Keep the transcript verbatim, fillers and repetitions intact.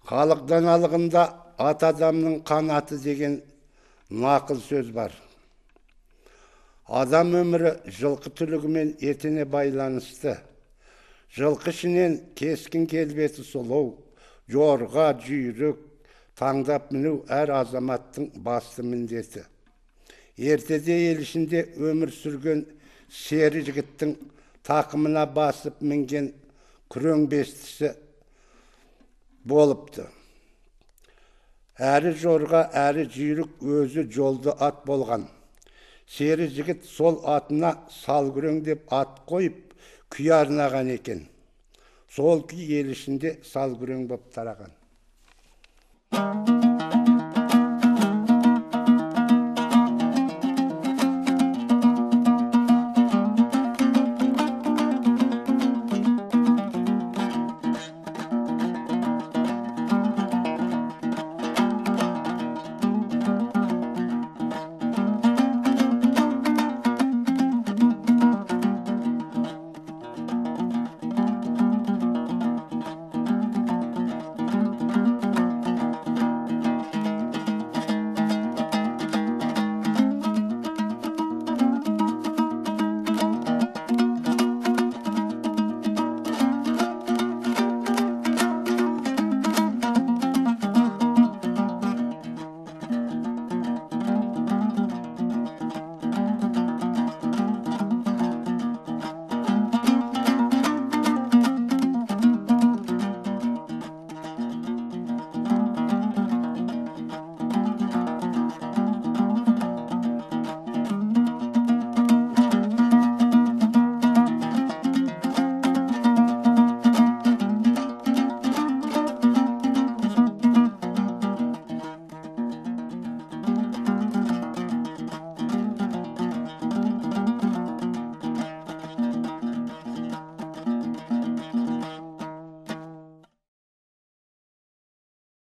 Халық даналығында ат адамның қанаты деген нақыл сөз бар. Адам өмірі жылқы түлігімен етене байланысты. Жылқы ішінен кескін келбеті сұлу, жорға, жүйрік, таңдап міну әр азаматтың басты міндеті. Ертеде ел ішінде өмір сүрген сері жігіттің тақымына басып мінген күрең бестісі болыпты. Әрі жорға, әрі жүйрік өзі жолды ат болған. Сері жігіт сол атына салгүрең деп ат қойып, күй арнаған екен. Сол күй ел ішінде салгүрең боп тараған.